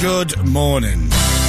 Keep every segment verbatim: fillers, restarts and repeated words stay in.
Good morning.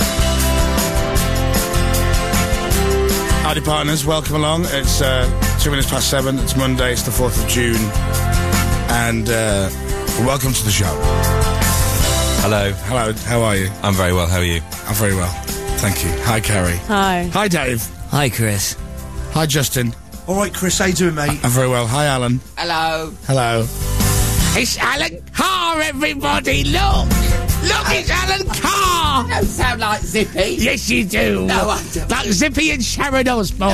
Howdy, partners. Welcome along. It's uh, two minutes past seven. It's Monday. It's the fourth of June. And uh, welcome to the show. Hello. Hello. How are you? I'm very well. How are you? I'm very well. Thank you. Hi, Carrie. Hi. Hi, Dave. Hi, Chris. Hi, Justin. All right, Chris. How you doing, mate? I'm very well. Hi, Alan. Hello. Hello. It's Alan Carr, everybody. Look. Look, it's Alan Carr. Don't sound like Zippy. Yes, you do. No, I don't. Like Zippy and Sharon Osbourne.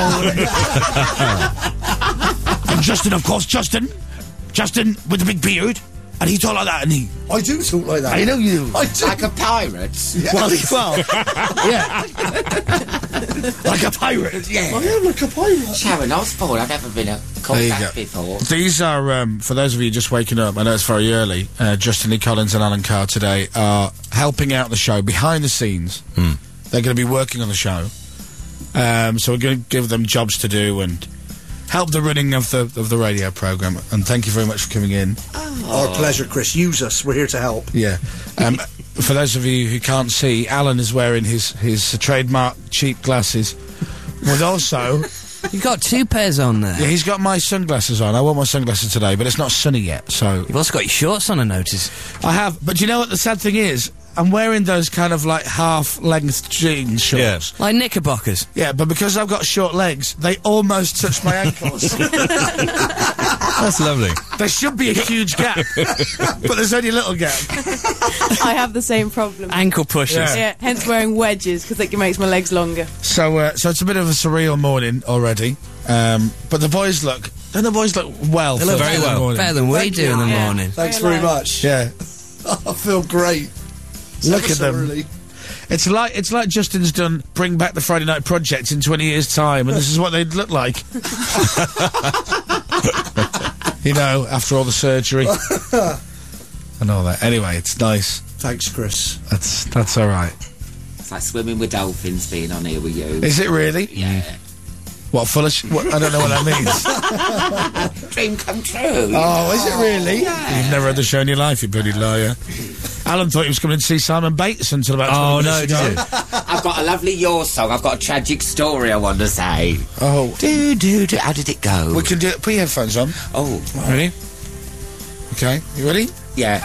And Justin, of course, Justin. Justin with the big beard. And he talk like that, and he... I do talk like that. I know you do. I do. Like a pirate. Yeah. Well, well, yeah. Like a pirate. Yeah. I am like a pirate. Sharon Osbourne. I've never been a called There you that go. before. These are, um, for those of you just waking up, I know it's very early, uh, Justin Lee Collins and Alan Carr today are helping out the show behind the scenes. Mm. They're going to be working on the show. Um, so we're going to give them jobs to do and help the running of the of the radio programme. And thank you very much for coming in. Our pleasure, Chris. Use us. We're here to help. Yeah. Um, for those of you who can't see, Alan is wearing his, his uh, trademark cheap glasses. With also... You've got two pairs on there. Yeah, he's got my sunglasses on. I wore my sunglasses today, but it's not sunny yet, so... You've also got your shorts on, I notice. I have, but do you know what the sad thing is? I'm wearing those kind of like half-length jeans shorts. Like knickerbockers. Yeah, but because I've got short legs, they almost touch my ankles. That's lovely. There should be a huge gap, but there's only a little gap. I have the same problem. Ankle pushers. Yeah. Yeah, hence wearing wedges, because it makes my legs longer. So, uh, so it's a bit of a surreal morning already. Um, but the boys look, don't the boys look well? They look for very the well. morning? Better than we Thank do you. in the Yeah. morning. Thanks Very very light. much. Yeah. I feel great. Look Ever at so them. early. It's like it's like Justin's done Bring Back the Friday Night Project in twenty years' time, and this is what they'd look like. You know, after all the surgery and all that. Anyway, it's nice. Thanks, Chris. That's that's all right. It's like swimming with dolphins being on here with you. Is it really? Yeah. What full of? Sh- what, I don't know what that means. Dream come true. Oh, is it really? Yeah. You've never had the show in your life, you bloody liar. Alan thought he was coming to see Simon Bates until about twenty Oh, minutes no, ago. did you? I've got a lovely Your song. I've got a tragic story I want to say. Oh, Do, do, do. How did it go? we can do it. Put your headphones on. Oh, Ready? Okay, you ready? yeah.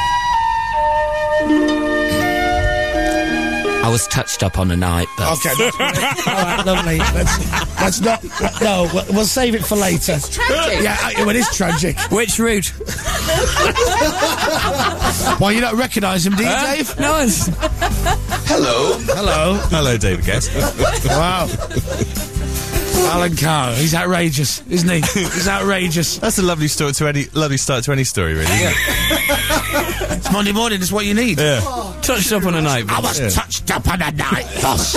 I was touched up on a night, but... Okay. That's all right, lovely. Let's, let's not... No, we'll, we'll save it for later. It's tragic. Yeah, uh, well, it is tragic. Which route? Why, you don't recognise him, do you, Huh? Dave? No, it's... Hello. Hello. Hello, David Guest. Wow. Alan Carr, he's outrageous, isn't he? He's outrageous. That's a lovely start to any lovely start to any story, really. Isn't it? It's Monday morning, it's what you need. Yeah. Touched up on a night. I was Yeah. touched up on a night, boss.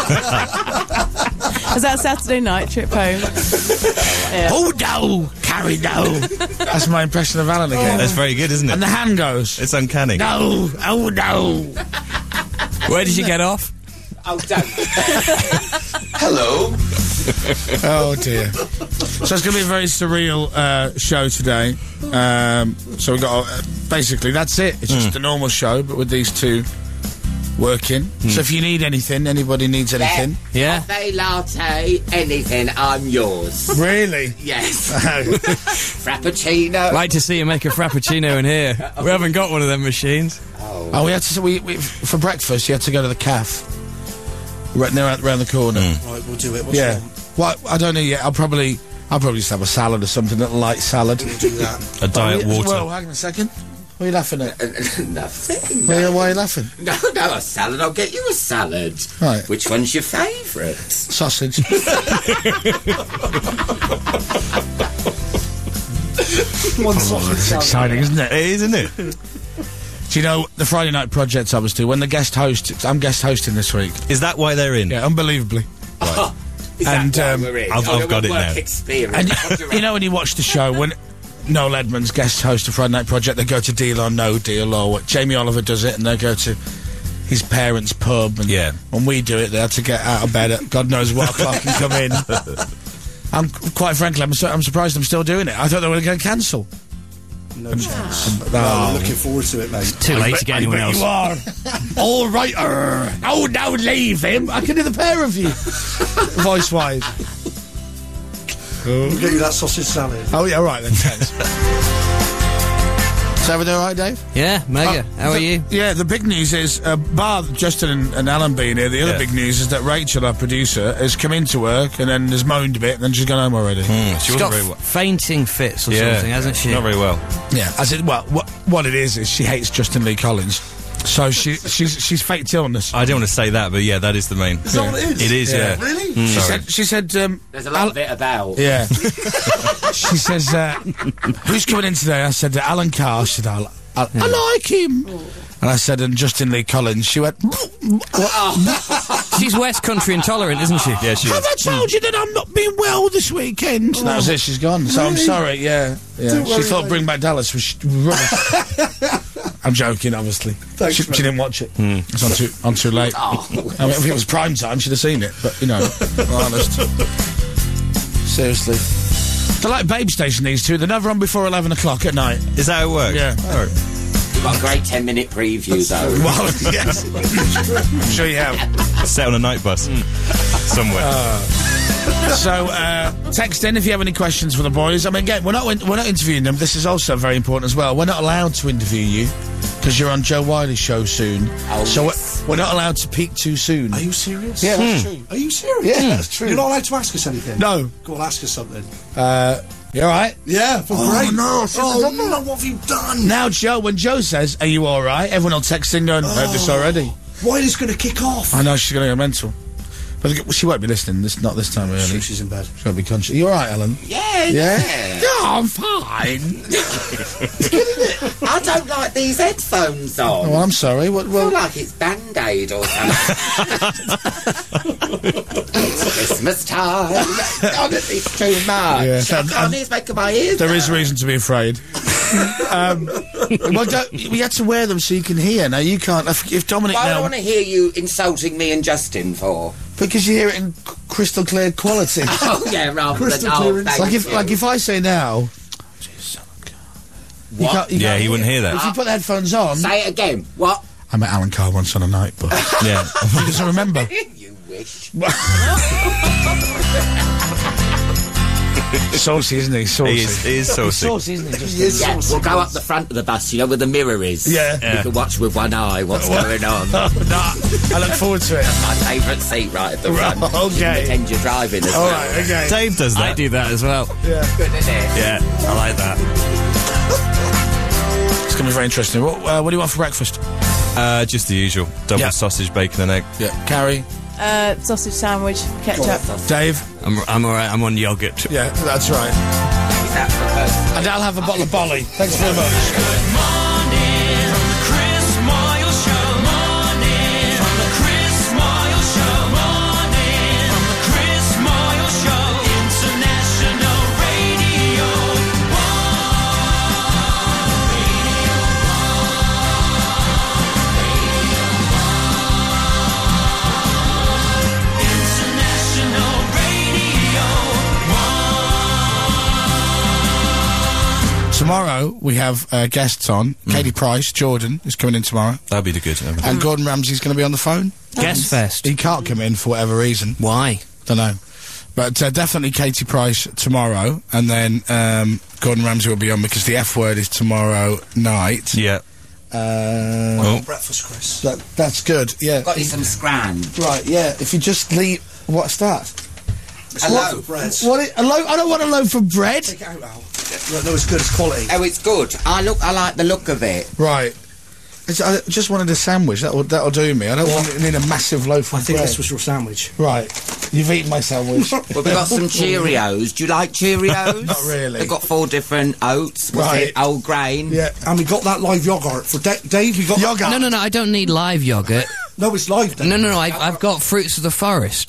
Is that Saturday night trip home? Yeah. Oh, no, Carrie, no. That's my impression of Alan again. That's very good, isn't it? And the hand goes. It's uncanny. No, oh, no. Where did you get off? Oh, don't. Hello. Oh, dear. So it's going to be a very surreal uh, show today. Um, so we've got, uh, basically, that's it. It's just a normal show, but with these two working. So if you need anything, anybody needs anything. Yeah. Cafe, latte, anything, I'm yours. Really? Yes. Frappuccino. Like to see you make a frappuccino in here. We haven't got one of them machines. Oh, we had to, we, we, for breakfast, you had to go to the cafe. Right there, around the corner. Right, we'll do it. What's Yeah. wrong? Well, I don't know yet. I'll probably, I'll probably just have a salad or something, a little light salad. We'll do that. A diet Well, water. Well, hang on a second. What are you laughing at? Nothing. Why, why are you laughing? No, no, a salad. I'll get you a salad. Right. Which one's your favourite? Sausage. One sausage It's salad. exciting, isn't it? It is, isn't it? Do you know the Friday night project I was doing? When the guest host, I'm guest hosting this week. Is that why they're in? Yeah, unbelievably. Oh, is And, that um, why we're in? I've- Oh, I've got work it now. Experience. And What do you know when you watch the show, when Noel Edmonds guest host a Friday night project, they go to Deal or No Deal, or what Jamie Oliver does it, and they go to his parents' pub. And Yeah. when we do it, they have to get out of bed at God knows what o'clock and come in. I'm quite frankly, I'm, su- I'm surprised I'm still doing it. I thought they were going to cancel. No chance. Oh. Well, I'm looking forward to it, mate. Too late to get anyone else. You are. All right. er. Oh, no, leave him. I can do the pair of you. Voice-wise. We'll get you that sausage salad. Oh, yeah, all right then, thanks. Is everything all right, Dave? Yeah, mega. Uh, How are the- you? Yeah, the big news is, uh, bar Justin and, and Alan being here, the other Yeah. big news is that Rachel, our producer, has come into work and then has moaned a bit and then she's gone home already. Mm, she She's wasn't got very well. fainting fits or Yeah, something, hasn't she? Not very well. Yeah, as it, well, what, what it is is she hates Justin Lee Collins. So she she's she's faked illness. I don't want to say that, but yeah, that is the main. Is that what it is? It is, yeah. Really? Mm. She Sorry. said, she said, um, There's a lot of it about. yeah. She says, uh, who's coming in today? I said, uh, Alan Carr. She said, I, I, I like him. And I said, and Justin Lee Collins. She went, She's West Country intolerant, isn't she? Yeah, she have is. I told you that I'm not being well this weekend? That was it, she's gone. So I'm Really? sorry, yeah. yeah. Don't She worry, thought mate. Bring Back Dallas was sh- rubbish. I'm joking, obviously. Thanks, she, she mate. didn't watch it. It's on too, on too late. I mean, if it was prime time, she'd have seen it. But, you know, honest. Seriously. They're like Babe Station, these two. They're never on before eleven o'clock at night. Is that how it works? Yeah. Oh. We've got a great ten minute preview, though. Well, yes. I'm sure you have. Set on a night bus. Somewhere. So, uh, text in if you have any questions for the boys. I mean, again, we're not we're not interviewing them. This is also very important as well. We're not allowed to interview you because you're on Joe Wiley's show soon. Oh, so yes. we're, we're not allowed to peak too soon. Are you serious? Yeah, that's true. Are you serious? Yeah, that's true. You're not allowed to ask us anything? No. Go on, ask us something. Uh, you all right? Yeah, for Oh, great. no, Oh, no, what have you done? Now, Joe, when Joe says, "Are you all right?" everyone will text in going, "Heard this already." Wiley's going to kick off. I know she's going to go mental, but she won't be listening. This not this time, really. Sure, she's in bed. She won't be conscious. You all right, Alan? Yeah, Yeah. yeah. Yeah, I'm fine. I don't like these headphones on. Oh, well, I'm sorry. What? I feel Well, like it's Band-Aid or something. It's Christmas time. Honestly, it's too much. Yeah, I and- can't and- even make my ears there is hurt. reason to be afraid. um, well, don't, we had to wear them so you can hear. Now you can't. If, if Dominic Why do I now, want to hear you insulting me and Justin for? because you hear it in c- crystal clear quality. Oh, yeah, rather Crystal than... clear Oh, and- thank like if, you. like if I say now, you What? can't, you Yeah, can't he wouldn't hear that. If you put the headphones on, Say it again. What? I met Alan Carr once on a night, but Yeah. he doesn't remember. You wish. Saucy, isn't he? Saucy. He is, he is saucy. Saucy, isn't he? Just He is Yeah, saucy. we'll go up the front of the bus, you know, where the mirror is. Yeah. You Yeah. can watch with one eye what's going on. No, I look forward to it. My favourite seat right at the front. Right, okay. Pretend you're driving as All well. right, okay. Dave does I that. do that as well. Yeah. Good, isn't it? Yeah, I like that. It's going to be very interesting. What, uh, what do you want for breakfast? Uh, just the usual. Double Yeah. sausage, bacon and egg. Yeah. Carrie, Uh, sausage sandwich, ketchup. Dave. I'm, I'm alright, I'm on yogurt. Yeah, that's right. Is that for us? And I'll have a bottle of Bolly. Thanks very much. Tomorrow we have uh, guests on. Katie Price, Jordan is coming in tomorrow, That'd be the good. uh, and Gordon Ramsay's going to be on the phone. Guest fest. He can't come in for whatever reason. Why? Don't know. But uh, definitely Katie Price tomorrow, and then um, Gordon Ramsay will be on because the F word is tomorrow night. Yeah. Uh, Oh. Breakfast, Chris. that, that's good. Yeah. Got you some scran. Right. Yeah. If you just leave, what's that? It's A a loaf. loaf of bread. What? i- A loaf? I don't want a loaf of bread. Take it out, Al. No, no, it's good. It's quality. Oh, it's good. I look. I like the look of it. Right. It's, I just wanted a sandwich. That'll that'll do me. I don't want need a massive loaf of I think bread. this was your sandwich. Right. You've eaten my sandwich. Well, we've got some Cheerios. Do you like Cheerios? Not really. They've got four different oats. What's Right. it? Old grain. Yeah. And we got that live yogurt for Da- Dave. We got Yogurt. No, no, no, I don't need live yogurt. No, it's live. Dave. No, no, no, I've, I've got fruits of the forest.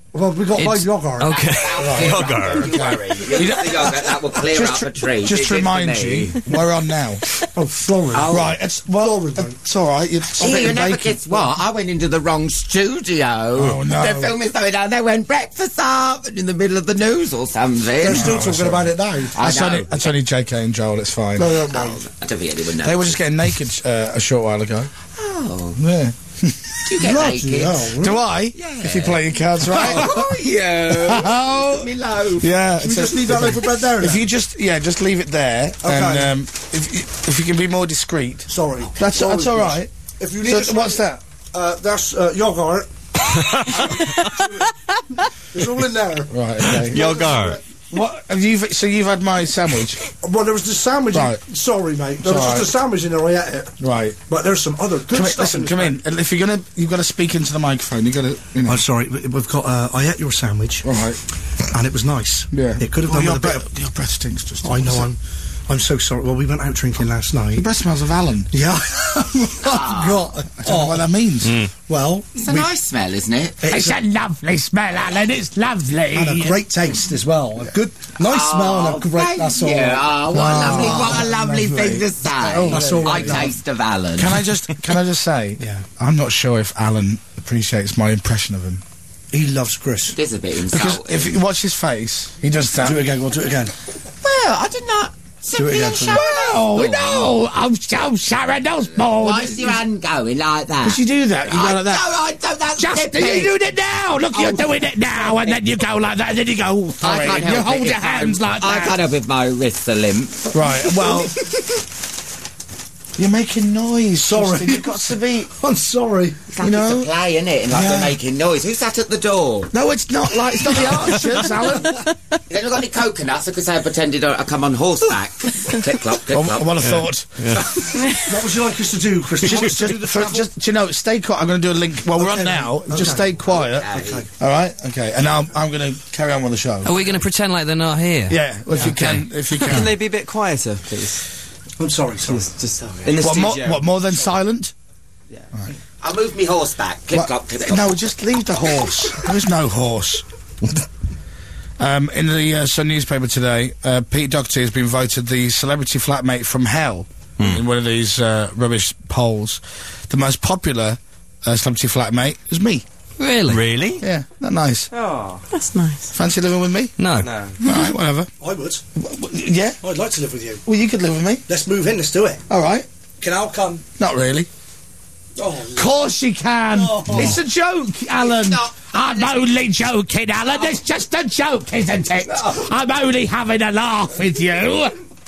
Well, we got my It's- yogurt. Okay. Yogurt. Don't worry. You got the yogurt, that will clear Just, up to- a tree. just to Leave it remind me. you, we're on now. Oh, sorry. Oh. Right, it's well, it's all right. You're Hey, you spitting never bacon. guess what? I went into the wrong studio. Oh, no. They're filming something down there when breakfast up and in the middle of the news or something. They're still talking about it now. I That's know. only, that's only J K and Joel. It's fine. No, no, no. I don't think anyone knows. They were just getting naked uh, a short while ago. Oh, Yeah. do you get Bloody naked? hell. Do I? If you play your cards right. Oh, yeah. Oh. Me loaf. Yeah. We it's just a- leave that over bread there If now? you just yeah, just leave it there, and Okay. um, if you- if you can be more discreet. Sorry. That's Sorry, that's all Chris. right. If you need So to- what's that? Uh, that's uh, yogurt. It's all in there. Right. Okay. Yogurt. What have you? So you've had my sandwich, Well, there was the sandwich. in- Right. Sorry, mate. There was all just a sandwich in there. I ate it. right? But there's some other good Come in, stuff. listen, in come this in. And if you're gonna, you've got to speak into the microphone. You got to, you know. I'm sorry. we- We've got. Uh, I ate your sandwich, All right. and it was nice. Yeah. It could have Well, done your with a bit. breath, your breath stinks. Just. Of, I know. I'm. I'm so sorry. Well, we went out drinking last night. Your breath smells of Alan. Yeah. I've got. I don't know what that means. Well, It's a nice smell, isn't it? It's a lovely smell, Alan. It's lovely. and a great taste as well. A good, nice smell and a great. Thank That's all. you. right. Oh, what a lovely, what a lovely lovely. thing to say. Oh, that's all right, I love. taste of Alan. Can I just, can I just say? Yeah. I'm not sure if Alan appreciates my impression of him He loves Chris. It is a bit because insulting. if you watch his face, he does that. Do it again. We'll do it again. Well, I did not. Simply again and for me. Sharon Oh, Osbourne. no. I'm so Sharon Osbourne. Why is your hand going like that? Because you do that. You go I like that. don't, I don't, that's Just Zippy. you're doing it now. Look, you're doing it now, and then you go like that, and then you go. I Sorry, can't and help you it hold if your hands I'm- like I that. can't help if my wrists are limp. Right. Well, you're making noise. Sorry. Justin. You've got to be. I'm sorry. It's like You know? it's a play, isn't it? And like Yeah. they're making noise. Who's sat at the door? No, it's not like it's not the Archers, Alan. Has anyone got any coconuts? Because I pretended I I come on horseback. click clop, click I, I clop. would have thought. What would you like us to do, Chris? Do you want us Just, to do the just, for, travel? just, do you know, stay quiet. I'm going to do a link. Well, we're Okay, on now. okay. Just stay quiet. Okay. All right. Okay. And now I'm, I'm going to carry on with the show. Are we going to pretend like they're not here? Yeah. Well, if you Okay. can, if you can. Can they be a bit quieter, please? I'm sorry, sorry. Just in the what more? studio. What more than silent? I'll move me horseback. Click What? clop, click clop. No, just leave the horse. There is no horse. um, in the uh, Sun newspaper today, uh, Pete Doherty has been voted the celebrity flatmate from hell in one of these uh, rubbish polls. The most popular uh, celebrity flatmate is me. Really? Really? Yeah, not nice. That's nice. Fancy living with me? No. All right, whatever. I would. W- w- Yeah. I'd like to live with you. Well, you could live with me. Let's move in. Let's do it. All right. Can I come? Not really. Oh, Of course you can. It's a joke, Alan. not. I'm only joking, Alan. It's just a joke, isn't it? I'm only having a laugh with you.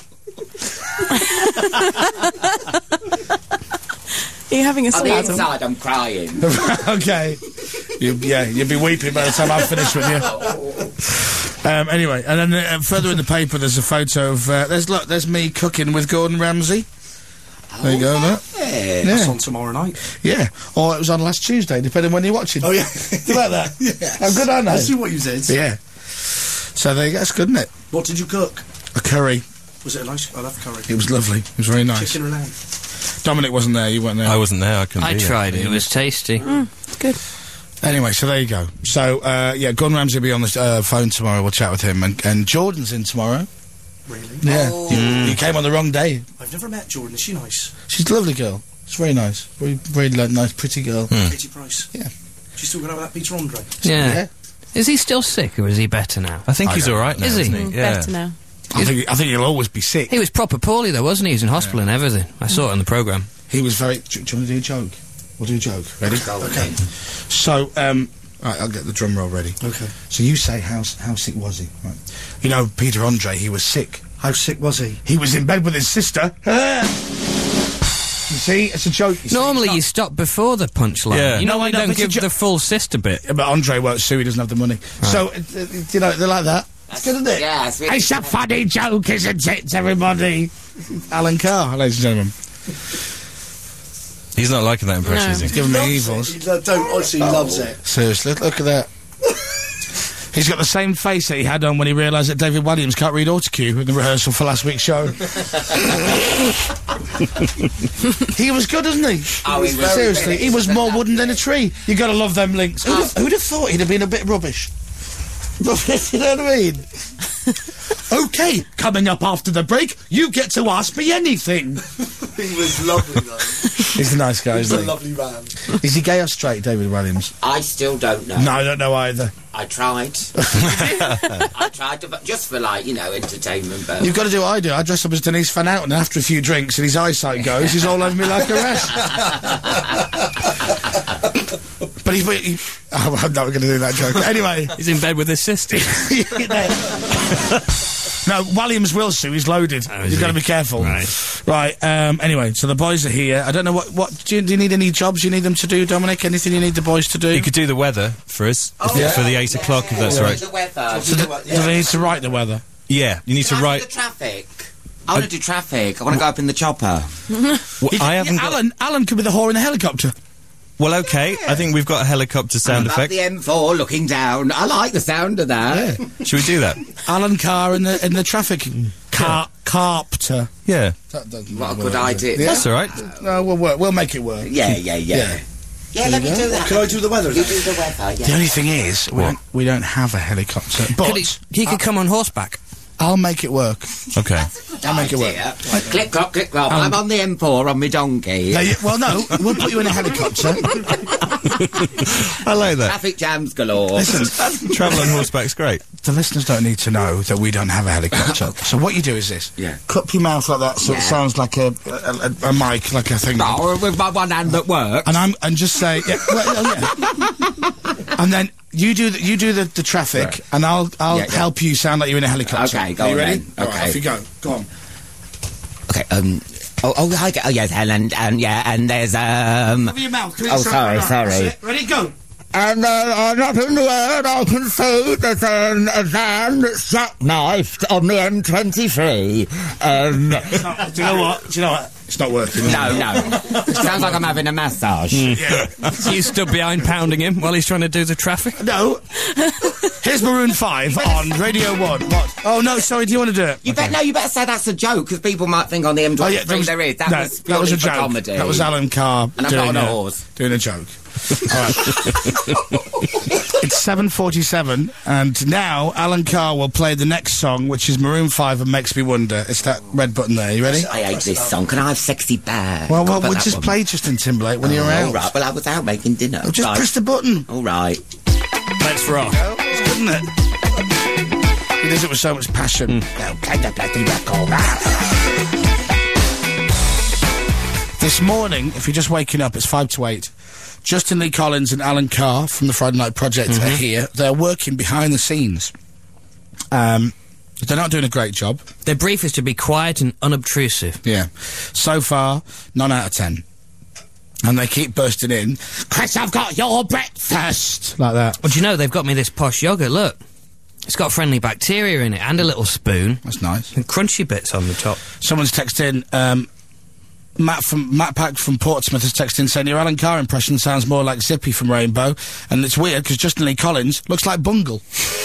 Are you having a On the salad? inside, I'm crying. Okay. You, yeah, you'll be weeping by the time I'm finished with you. Um, anyway, and then uh, further in the paper, there's a photo of. Uh, there's look. There's me cooking with Gordon Ramsay. There you go. Look. Yeah. that's Yeah. on tomorrow night. Yeah. Or it was on last Tuesday, depending when you're watching. Oh, yeah. You like that? Yeah. How good I know. I see what you did. Yeah. So there you go. That's good, isn't it? What did you cook? A curry. Was it a nice? I love curry. It was lovely. It was very nice. Chicken or lamb? Dominic wasn't there. You weren't there. I wasn't there. I couldn't I be there. tried it. It was tasty. Good. Anyway, so there you go. So, uh, yeah, Gordon Ramsay will be on the uh, phone tomorrow. We'll chat with him. And, and Jordan's in tomorrow. Really? Yeah. Oh. You, you came on the wrong day. I've never met Jordan. Is she nice? She's a lovely girl. She's very nice. Very, very like, nice, pretty girl. Katie Price. Yeah. She's still going to have that Peter Andre. Yeah. Yeah. Is he still sick or is he better now? I think I he's don't all right now, Is he? isn't Mm, he? Yeah. Better now. I think, I think he'll always be sick. He was proper poorly though, wasn't he? He was in hospital and everything. I saw it on the programme. He was very... Do, do you want to do a joke? We'll do a joke. Ready? Okay. So, um... Right, I'll get the drum roll ready. Okay. So you say, how, how sick was he? Right. You know, Peter Andre, he was sick. How sick was he? He was in bed with his sister. You see, it's a joke. You see. Normally It's you stop before the punchline. Yeah. You No, I normally know, don't but give it's a jo- the full sister bit. not- But Andre won't sue, he doesn't have the money. So, uh, uh, you know, they're like that. It's good, isn't it? Yeah, it's really It's a funny joke, isn't it, everybody? Alan Carr, ladies and gentlemen. He's not liking that impression, No. is he? He's giving me evils. He, uh, don't honestly, he loves it. Seriously, look at that. He's got the same face that he had on when he realised that David Walliams can't read autocue in the rehearsal for last week's show. He was good, wasn't he? Oh, he was Seriously, very he was good. more wooden than a tree. You gotta love them links. Who'd have, who'd have thought he'd have been a bit rubbish? You know what I mean? Okay, coming up after the break, you get to ask me anything. He was lovely, though. He's a nice guy, He's a isn't he? lovely man. Is he gay or straight, David Walliams? I still don't know. No, I don't know either. I tried. I tried to, but just for, like, you know, entertainment, but... You've got to do what I do. I dress up as Denise Van Outen, and after a few drinks and his eyesight goes, he's all over me like a rash. But he... he oh, I'm not going to do that joke. Anyway... He's in bed with his sister. No, Walliams will sue. He's loaded. Oh, is You've got to he? be careful. Right. Right. Um, anyway, so the boys are here. I don't know what. What do you, do you need any jobs you need them to do, Dominic? Anything you need the boys to do? You could do the weather for us if- yeah. for the eight o'clock, if that's Yeah. right. The weather. So do, do they need to write the weather? Yeah, you need to Can I do write. the traffic. I want to do traffic. I want to go up in the chopper. Well, I haven't got. Alan. Alan could be the whore in the helicopter. Well, okay. I think we've got a helicopter sound Up effect. the M four, looking down. I like the sound of that. Should we do that? Alan Carr in the in the traffic car carpter. Yeah, That doesn't What a work, good does it? idea. that's all right. No, we'll work. We'll make it work. Yeah, yeah, yeah. Yeah. Yeah, let me do that. Can I do the weather? You do the weather, yeah. The only thing is, we What? don't, we don't have a helicopter. But Could he, he could come on horseback. I'll make it work. Okay. I'll make it work. Idea. Click clop, click clop. I'm on the M four on my donkey. No, you, well, no, we'll put you in a helicopter. I like that. Traffic jams galore. Listen, Travel on horseback's great. the listeners don't need to know that we don't have a helicopter. So what you do is this. Yeah. Cup your mouth like that so Yeah. it sounds like a, a, a, a mic, like a thing. Oh, with my one hand that works. And I'm and just say, yeah, well, oh, yeah. And then you do the, you do the, the traffic, Right. and I'll I'll Yeah, yeah. help you sound like you're in a helicopter. Okay, go Are you on ready? then. All right, Okay. off you go. Go on. Okay, um... Oh, oh, hi, oh, yes, and, and, and, yeah, and there's, um... Cover your mouth. Oh, sorry, sorry. Ready, go. And, uh, not in the word I can see there's an, a van that's jackknifed on the M twenty-three. Um... Do you know what? Do you know what? It's not working. No, no. Sounds like I'm having a massage. Yeah. You stood behind pounding him while he's trying to do the traffic. No. Here's Maroon five on Radio one. What? Oh, no, sorry, do you want to do it? You bet. No, you better say that's a joke, because people might think on the M Oh, twenty-three yeah, there was, there is. That no, was that was a purely for joke. comedy. That was Alan Carr And I'm doing, not on a a, horse. doing a joke. All right. It's seven forty-seven, and now Alan Carr will play the next song, which is Maroon five and Makes Me Wonder. It's that red button there. You ready? I hate this song. Can I have Sexy Bear? Well, well, Got we'll that just one. play Justin Timberlake when you're Oh, out. all right. Well, I was out making dinner. Well, just right. press the button. All right. Let's rock. Oh, it's good, isn't it? He does it with so much passion. Now, play the bloody record. This morning, if you're just waking up, it's five to eight. Justin Lee Collins and Alan Carr from the Friday Night Project are here. They're working behind the scenes. Um, they're not doing a great job. Their brief is to be quiet and unobtrusive. Yeah. So far, nine out of ten. And they keep bursting in. Chris, I've got your breakfast! Like that. Well, do you know, they've got me this posh yogurt, look. It's got friendly bacteria in it and a little spoon That's nice. and crunchy bits on the top. Someone's texted in, um, Matt from Matt Pack from Portsmouth has texted in saying your Alan Carr impression sounds more like Zippy from Rainbow, and it's weird because Justin Lee Collins looks like Bungle.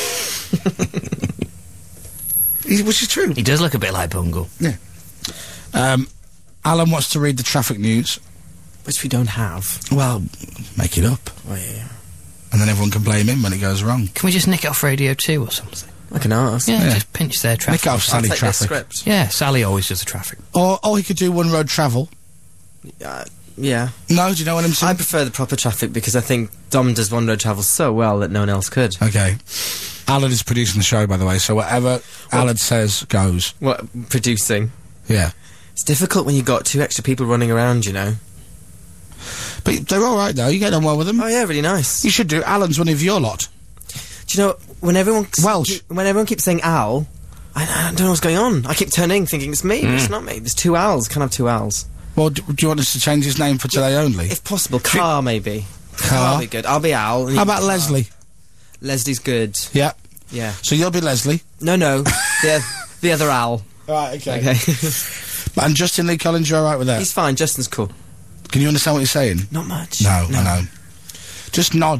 He- Which is true. He does look a bit like Bungle. Yeah. Um, Alan wants to read the traffic news. Which we don't have. Well, make it up, Oh, yeah. and then everyone can blame him when it goes wrong. Can we just nick it off Radio two or something? I can ask. Yeah, Yeah. just pinch their Make traffic. it off Sally Take their Traffic. script. Yeah, Sally always does the traffic. Or, or he could do one road travel. Uh, yeah. No, do you know what I'm I saying? prefer the proper traffic because I think Dom does one road travel so well that no one else could. Okay. Alan is producing the show, by the way, so whatever Alan says goes. What, producing? Yeah. It's difficult when you've got two extra people running around, you know. But they're all right, though. You get on well with them. Oh yeah, really nice. You should do. Alan's one of your lot. Do you know, when everyone... Welsh. When everyone keeps saying Al, I, I don't know what's going on. I keep turning thinking it's me, but it's not me. There's two Al's. Can't have two Al's. Well, do, do you want us to change his name for today only? If possible, Car maybe. Car? I'll be good. I'll be Al. and you How can about be Car. Leslie? Leslie's good. Yeah. Yeah. So you'll be Leslie. No, no. the, the other Al. Right, okay. Okay. And Justin Lee Collins, you're all right with that? He's fine. Justin's cool. Can you understand what he's saying? Not much. No, I know. Just nod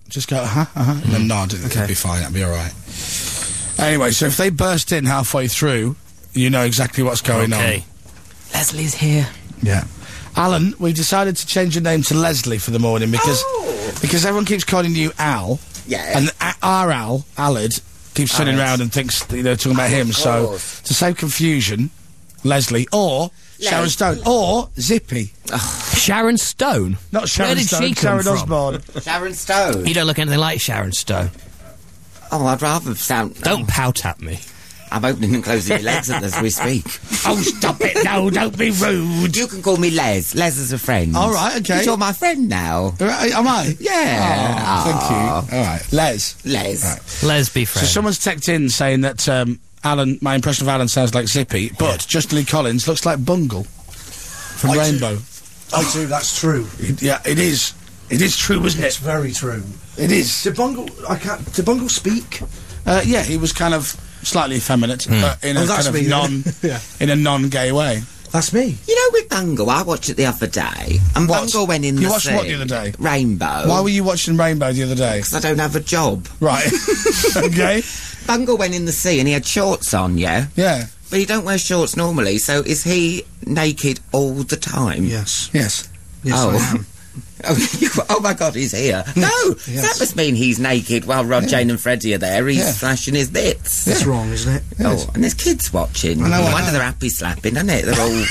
Just go, uh-huh, uh-huh, and then nod. It'll Okay. be fine. That'll be all right. Anyway, so if they burst in halfway through, you know exactly what's going Okay. Leslie's here. on. Yeah. Alan, we've decided to change your name to Leslie for the morning because because everyone keeps calling you Al. Yeah. And a- our Al, Alid, keeps turning Alid. around and thinks that, you know, talking about him. So, course. to save confusion, Leslie, or Sharon Les- Stone, or Zippy. Sharon Stone? Not Sharon Where did Stone, she come Sharon from? Osbourne. Sharon Stone. You don't look anything like Sharon Stone. Oh, I'd rather sound... Don't pout at me. I'm opening and closing your legs as we speak. Oh, stop it. No, don't be rude. You can call me Les. Les is a friend. All right, okay. You're my friend now. Uh, Am I? Yeah. Oh, thank you. All right. Les. Les. Right. Les be So friend. someone's texted in saying that um, Alan, my impression of Alan sounds like Zippy, but Justin Lee Collins looks like Bungle from I do. Rainbow. I do, that's true. It- yeah, it is. It is true, isn't It's it? very true. It is. Did Bungle, I can't, did Bungle speak? Uh, yeah, he was kind of slightly effeminate, but in a Oh, that's kind of me, then. non, Yeah. in a non-gay way. That's me. You know, with Bungle, I watched it the other day, and What? Bungle went in You the watched what sea. the other day? Rainbow. Why were you watching Rainbow the other day? Because I don't have a job. Right. Okay. Bungle went in the sea and he had shorts on, yeah? Yeah. But he don't wear shorts normally, so is he naked all the time? Yes. Yes. Yes, oh. I am. Oh, you- oh my God, he's here. No, Yes. that must mean he's naked while Rod, Jane and Freddie are there. He's Yeah. flashing his bits. That's wrong, isn't it? Oh, and there's kids watching. I know, No I wonder know. they're happy slapping, isn't it? They're all...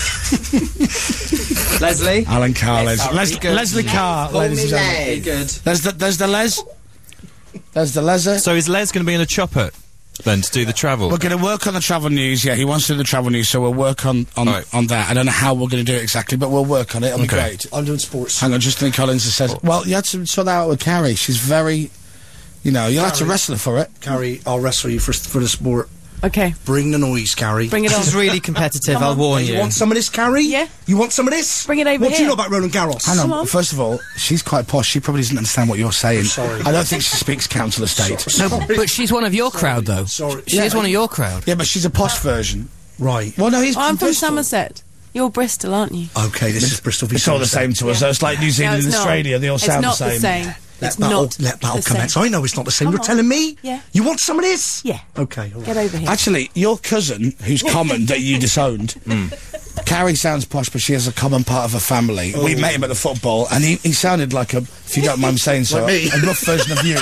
Leslie. Alan Carr, Les- sorry, Les- good. Leslie Carr, ladies and gentlemen. Les. Good. There's the, there's the Les. There's the Lezer. So is Les going to be in a chopper then to do the travel? We're going to work on the travel news. Yeah, he wants to do the travel news, so we'll work on on, Right. on that. I don't know how we're going to do it exactly, but we'll work on it. It'll be Okay. great. I'm doing sports. Hang on, Justin Collins has said. Well, you had to sort that out with Carrie. She's very, you know, you'll have to Carrie. wrestle her for it. Carrie, I'll wrestle you for, for the sport. Okay, Bring the noise, Carrie. bring it on. This is really competitive, Come I'll on. warn You you. want some of this, Carrie? Yeah. You want some of this? Bring it over What do here. you know about Roland Garros? Hang on. Come on. First of all, she's quite posh. She probably doesn't understand what you're saying. sorry. I don't think she speaks council estate. No, but she's one of your crowd, though. Sorry. She is one of your crowd. Yeah, but she's a posh version. Right. Well, no, he's I'm from Bristol. Somerset. You're Bristol, aren't you? Okay, this is Bristol v It's all the same to us. though. It's like New Zealand No, and it's not. Australia. They all It's sound not the same. Let It's battle, not let battle the commence. same. I know it's not the same. Come You're on. telling me? Yeah. You want some of this? Yeah. Okay, all right. Get over here. Actually, your cousin, who's common, that you disowned, Carrie sounds posh, but she has a common part of her family. We met him at the football, and he, he sounded like a, if you don't mind me saying so, Like me. a rough version of you.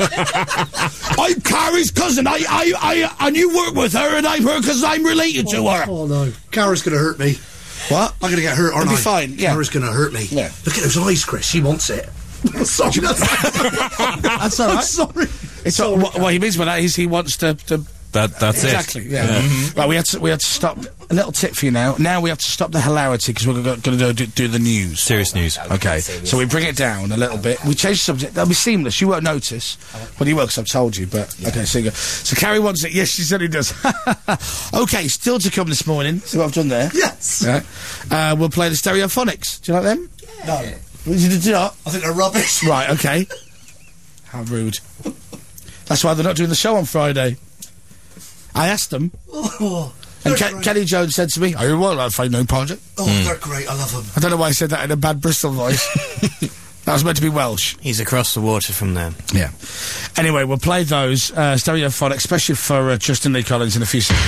I'm Carrie's cousin. I, I, I, and you work with her, and I'm her because I'm related to her. Oh, no. Carrie's going to hurt me. What? I'm going to get hurt, aren't It'll be I? fine, yeah. Carrie's going to hurt me. Yeah. Look at those eyes, Chris. She wants it. Sorry. That's all right. Sorry. It's all, what, what he means by that is he wants to. to That that's exactly. it. Yeah. Mm-hmm. Right. We had to. We had to stop. A little tip for you now. Now we have to stop the hilarity because we're going to do, do the news. Serious news. Okay, so we bring it down a little bit. We change the subject. That'll be seamless. You won't notice. Well, you will, because I've told you. But okay, so you go. So Carrie wants it. Yes, she certainly does. Okay, still to come this morning. See what I've done there? Yes. Yeah. Uh, we'll play the Stereophonics. Do you like them? No. You did not. I think they're rubbish. Right. Okay. How rude. That's why they're not doing the show on Friday. I asked them, Oh, and they're Ke- great. Kelly Jones said to me, "Are you well? I find no project." Oh, they're great. I love them. I don't know why I said that in a bad Bristol voice. That was meant to be Welsh. He's across the water from them. Yeah. Anyway, we'll play those uh, Stereophonics, especially for uh, Justin Lee Collins in a few seconds.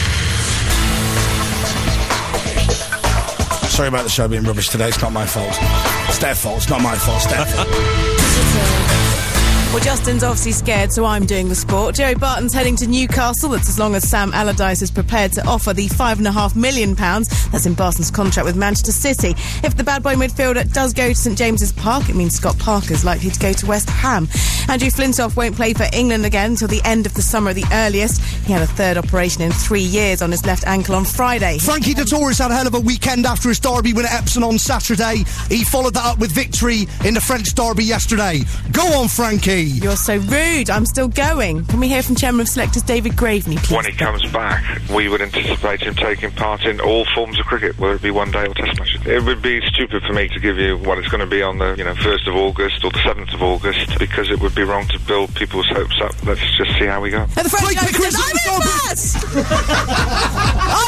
Sorry about the show being rubbish today. It's not my fault. It's their fault. It's not my fault. It's their fault. Well, Justin's obviously scared, so I'm doing the sport. Jerry Barton's heading to Newcastle. That's as long as Sam Allardyce is prepared to offer the five and a half million pounds that's in Barton's contract with Manchester City. If the bad boy midfielder does go to St James's Park, it means Scott Parker's likely to go to West Ham. Andrew Flintoff won't play for England again until the end of the summer at the earliest. He had a third operation in three years on his left ankle on Friday. Frankie Dettori's had a hell of a weekend after his derby win at Epsom on Saturday. He followed that up with victory in the French derby yesterday. Go on, Frankie. You're so rude. I'm still going. Can we hear from Chairman of Selectors David Graveney, please? When he comes back, we would anticipate him taking part in all forms of cricket, whether it be one day or test matches. It would be stupid for me to give you what it's going to be on the, you know, first of August or the seventh of August, because it would be wrong to build people's hopes up. Let's just see how we go. And the French Blake Open Pickering says, is I'm in first! I'm in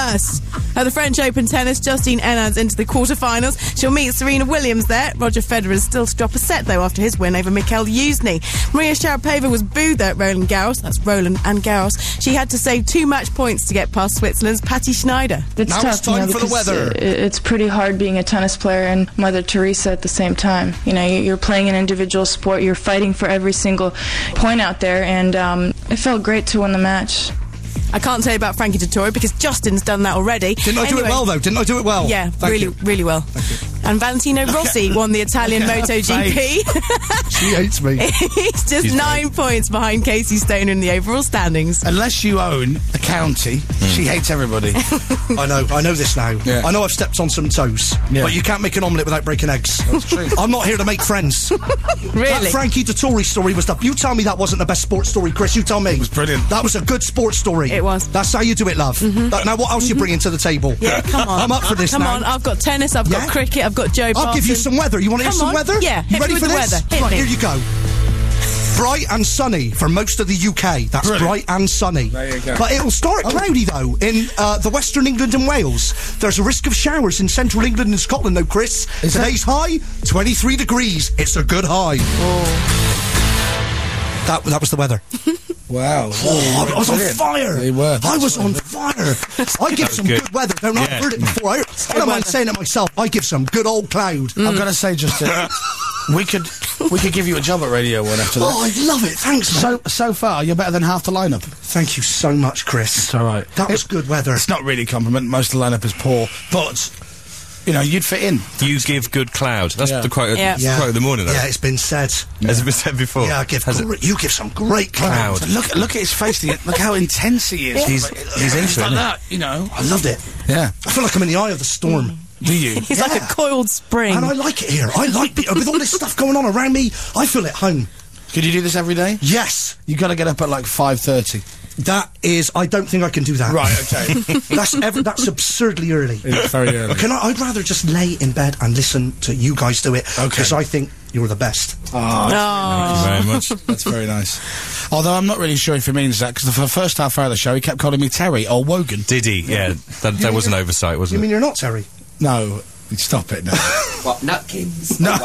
first. At the French Open tennis, Justine Henard's into the quarterfinals. She'll meet Serena Williams there. Roger Federer is still to drop a set, though, after his win over Mikhail Yuzny. Maria Sharapova was booed at Roland Garros. That's Roland and Garros. She had to save two match points to get past Switzerland's Patti Schneider. It's Now tough, it's time you know, for the because, weather. uh, It's pretty hard being a tennis player and Mother Teresa at the same time. You know, you- you're playing an individual sport. You're fighting for every single point out there, and um, it felt great to win the match. I can't tell you about Frankie Dettori because Justin's done that already. Didn't I do it Anyway- well, though? Didn't I do it well? Yeah, Thank really, you. really well. And Valentino Rossi won the Italian MotoGP. She hates me. He's just He's nine points behind Casey Stoner in the overall standings. Unless you own a county, she hates everybody. I know, I know this now. Yeah. I know I've stepped on some toes, Yeah. but you can't make an omelette without breaking eggs. That's true. I'm not here to make friends. That Really? Frankie Dettori story was the... You tell me that wasn't the best sports story, Chris. You tell me. It was brilliant. That was a good sports story. It was. That's how you do it, love. That- now, what else you bringing to the table? Yeah, come on. I'm up for this Come now. on, I've got tennis, I've Yeah? got cricket, I've got Joe I'll Barton. give you some weather. You want to hear Come some on. weather? Yeah, You hit ready me for with the this? weather. Hit right, me. here you go. Bright and sunny for most of the U K. That's Brilliant. bright and sunny. There you go. But it'll start cloudy, though, in uh, the Western England and Wales. There's a risk of showers in central England and Scotland, though, Chris. Is that- Today's high, twenty-three degrees. It's a good high. That, that was the weather. Wow. Oh, I was on Brilliant. fire. You were. I was on fire. I give some good. good. weather. Don't know, I've Yeah. heard it before. I, I don't mind saying it myself. I give some good old cloud. I've got to say, Justin, we could we could give you a job at Radio One after that. Oh, I love it. Thanks, man. So so far, you're better than half the lineup. Thank you so much, Chris. It's all right. That was good weather. It's not really a compliment. Most of the lineup is poor, but you know you'd fit in. You give good cloud. That's Yeah. the quote, Yeah. the quote of the morning, though. Yeah, it's been said. Has it been said before? Yeah, I give Has it? gre- you give some great cloud. Cloud. Look look at his face. Look how intense he is. He's- he's into It's it, like isn't he? that, you know. I loved it. Yeah. I feel like I'm in the eye of the storm. Do you? He's like Yeah. a coiled spring. And I like it here. I like it. With all this stuff going on around me, I feel at home. Could you do this every day? Yes. You got to get up at like five thirty. That is, I don't think I can do that. Right. Okay. That's ever, that's absurdly early. It's very early. Can I, I'd rather just lay in bed and listen to you guys do it. Okay. Because I think you're the best. Oh, Oh. Thank you very much. that's very nice. Although I'm not really sure if he means that because for the first half hour of the show he kept calling me Terry or Wogan. Did he? Yeah. That, that was an oversight, You wasn't mean it? you're not, Terry? No. Stop it now. What, Nutkins? No.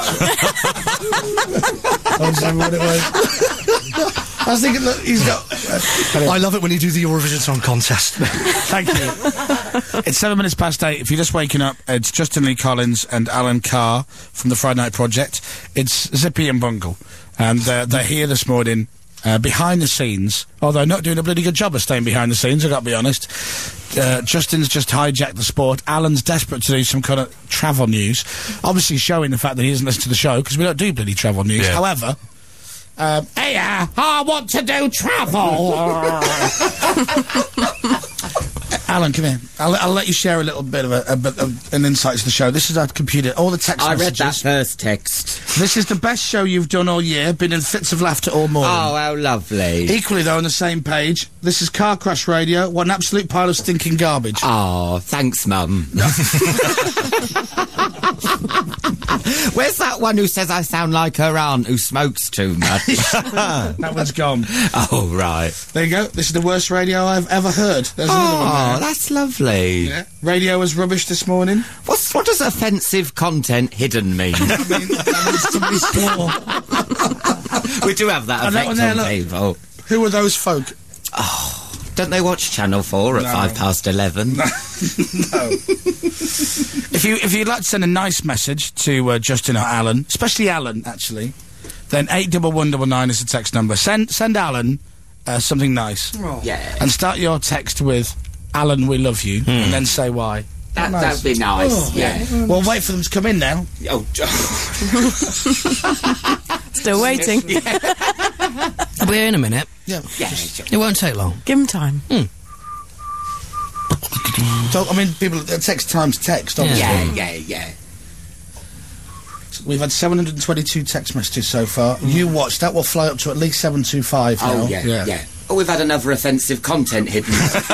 I was saying what it was. I was thinking that he's got. Uh, I love it when you do the Eurovision Song Contest. Thank you. It's seven minutes past eight. If you're just waking up, it's Justin Lee Collins and Alan Carr from the Friday Night Project. It's Zippy and Bungle. And uh, they're here this morning, uh, behind the scenes, although not doing a bloody good job of staying behind the scenes, I've got to be honest. Uh, Justin's just hijacked the sport. Alan's desperate to do some kind of travel news. Obviously showing the fact that he doesn't listen to the show, because we don't do bloody travel news. Yeah. However... Um, Hey, uh, I want to do travel. Alan, come here. I'll, I'll let you share a little bit of, a, a bit of an insight to the show. This is our computer. All the text I read messages. that first text. This is the best show you've done all year. Been in fits of laughter all morning. Oh, how lovely. Equally, though, on the same page, this is Car Crash Radio. What an absolute pile of stinking garbage. Oh, thanks, Mum. Where's that one who says I sound like her aunt who smokes too much? That one's gone. Oh, right. There you go. This is the worst radio I've ever heard. There's another one Oh, there. that's lovely. Yeah. Radio was rubbish this morning. What's, what does offensive content hidden mean? I mean, that was somebody's swore. We do have that And that effect one there, on look. people. Who are those folk? Don't they watch Channel four at No. five past eleven? No. If you if you'd like to send a nice message to uh, Justin or Alan, especially Alan, actually, then eight double one double nine is the text number. Send send Alan uh, something nice, Yeah. and start your text with "Alan, we love you," and then say why. That, Nice. that'd be nice, Oh. yeah. Well, wait for them to come in now. Oh, Still waiting. I'll be here in a minute. Yeah. yeah. It won't take long. Give him time. So, I mean, people uh, text times text. Obviously. Yeah, yeah, yeah. We've had seven hundred twenty-two text messages so far. You watch that will fly up to at least seven two five. Oh, now. yeah, yeah, Oh, we've had another offensive content hidden.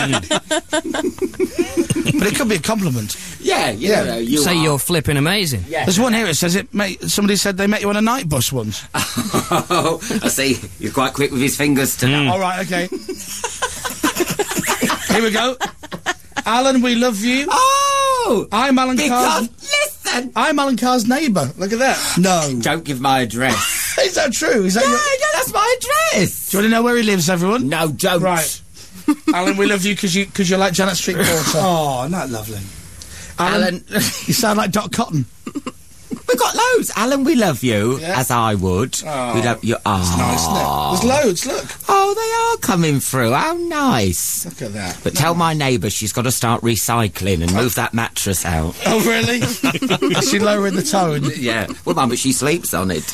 But it could be a compliment. yeah, you Yeah. know, you Say are. you're flipping amazing. Yeah. There's one here. It says it. Mate, somebody said they met you on a night bus once. Oh, I see. You're quite quick with his fingers tonight. All right, okay. Here we go. Alan, we love you. Oh! I'm Alan Because, Carr's... listen! I'm Alan Carr's neighbour. Look at that. No. Don't give my address. Is that true? Is that Yeah, your... yeah, that's my address. Do you want to know where he lives, everyone? No, don't. Right. Alan, we love you because you, cause you're like Janet Street Porter. Oh, not lovely. Alan, Alan. you sound like Doc Cotton. We've got loads. Alan, we love you, Yeah. as I would. Oh. We love you. Oh. It's nice, isn't it? There's loads, look. Oh, they are coming through. How nice. Look at that. But tell my neighbour she's got to start recycling and move that mattress out. Oh, really? Is she lowering the tone? Yeah. Well, Mum, but she sleeps on it.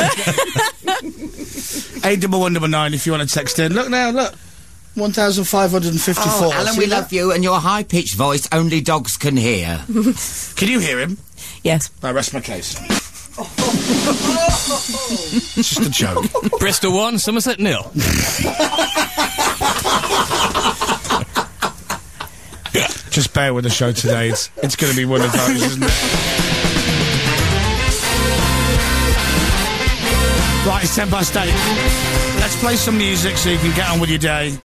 Eight double one double nine if you want to text in. Look now, look. one thousand five hundred fifty-four. Oh, Alan, See we that? love you, and your high-pitched voice only dogs can hear. Can you hear him? Yes. I rest my case. It's just a joke. Bristol one, Somerset nil. Just bear with the show today. It's, it's going to be one of those, isn't it? Right, it's ten past eight. Let's play some music so you can get on with your day.